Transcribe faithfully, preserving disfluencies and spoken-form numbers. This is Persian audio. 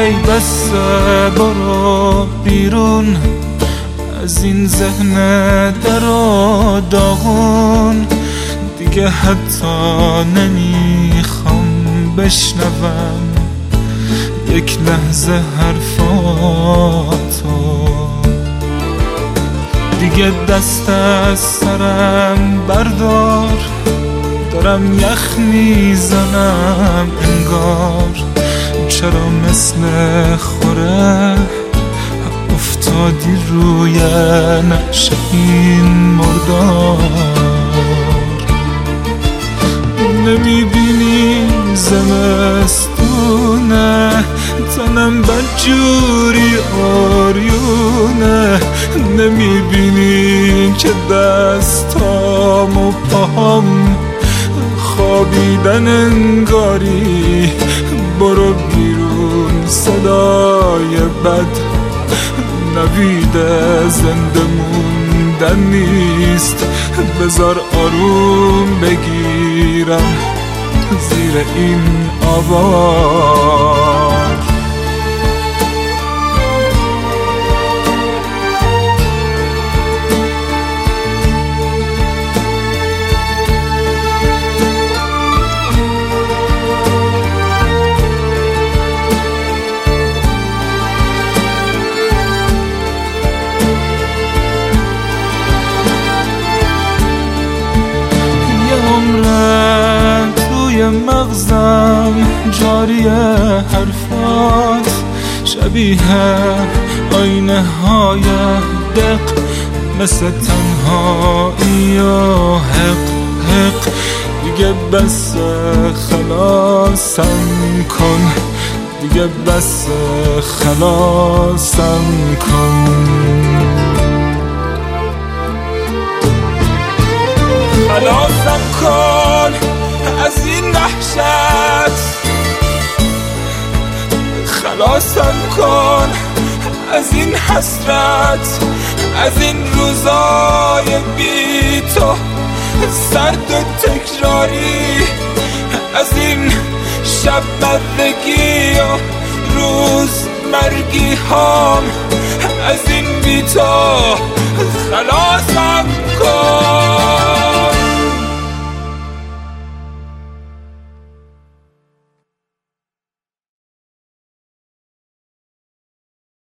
ای بسته برو بیرون از این ذهن در و داغون، دیگه حتی نمیخوام بشنوم یک لحظه حرفاتو. دیگه دست از سرم بردار، دارم یخ میزنم انگار. چرا مثل خوره افتادی روی نقش این مردار؟ نمیبینی زمستونه تنم بدجوری آریونه؟ نمیبینی که دستام و پاهم خوابیدن انگاری؟ برو بیرون صدای بد نوید زنده موندن نیست. بذار آروم بگیرم زیر این آوار. مغزم جاری حرفات شبیه آینه های دق، مثل تنهایی و حق حق. دیگه بس خلاصم کن، دیگه بس خلاصم کن. خلاصم کن از این وحشت، خلاصم کن از این حسرت، از این روزای بی تو سرد و تکراری، از این شب مردگی و روز مرگی هام، از این بی تو. خلاصم